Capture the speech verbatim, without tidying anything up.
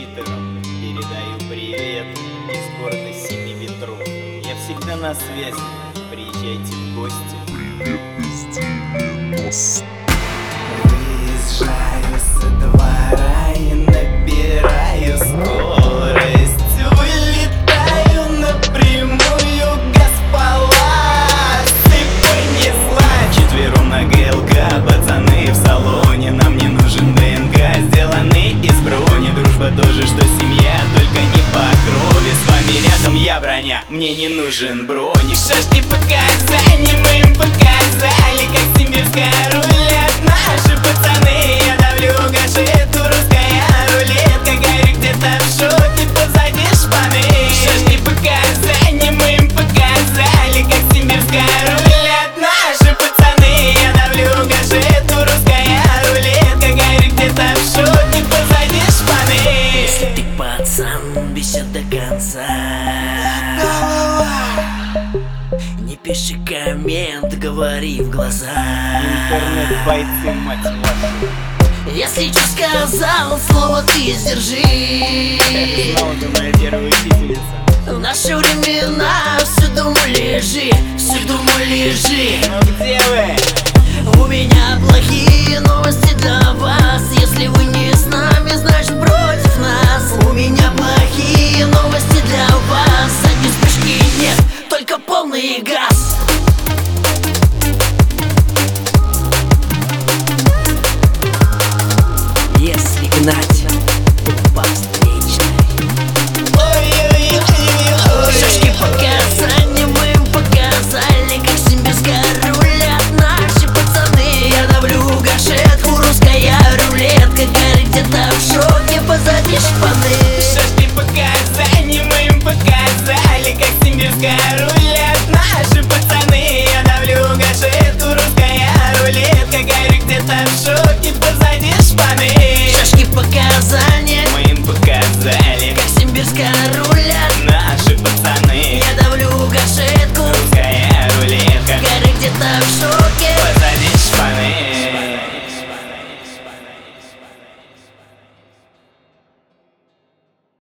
репетиторам передаю привет из города Семи Ветров. Я всегда на связи, приезжайте в гости. Привет из девяностых. Выезжаю со двора и набираю скорость. Вылетаю напрямую, Газпалас, ты понесла. Четвером на ГЛК, пацаны в салоне. Нам не нужен ДНК, сделаны из брони. Дружба тоже, что семья, только не по крови. С вами рядом я броня, мне не нужен броник. Шашки показания мы им показали, как сибирская рулет. Наши пацаны, я давлю гашету, русская рулетка. Гарри где-то в шоке, позади шпаны. Шашки показания мы им показали, как сибирская рулет. Наши пацаны, я давлю гашету, русская рулетка. Гарри где-то в шоке, позади шпаны. Если ты пацан, бесит до конца, не пиши коммент, говори в глаза. Интернет-бойцы, мать вашу. Если что сказал, слово ты сдержи. Снова ты моя первая учительница. В наши времена все дома лежи, все дома лежи. Ну где вы? У меня плохие новости для вас. Если вы не с нами, значит против нас. У меня плохие новости для вас. Задней вспышки нет, только полный газ. Если гнать по встречной, шашки показания мы им показали, как сибирская рулет. Наши пацаны, я давлю гашетку, русская рулетка. Гарри где-то в шоке, позади шпаны. Шашки показания мы им показали, как сибирская рулет. Наши пацаны, я давлю гашету, русская рулетка. Гарри где-то в шоке, позади шпаны. Шашки показания Мы им показали, как сибирская рулет. наши пацаны, Я давлю гашетку, русская рулетка. Гарри где-то в шоке. Позади шпаны.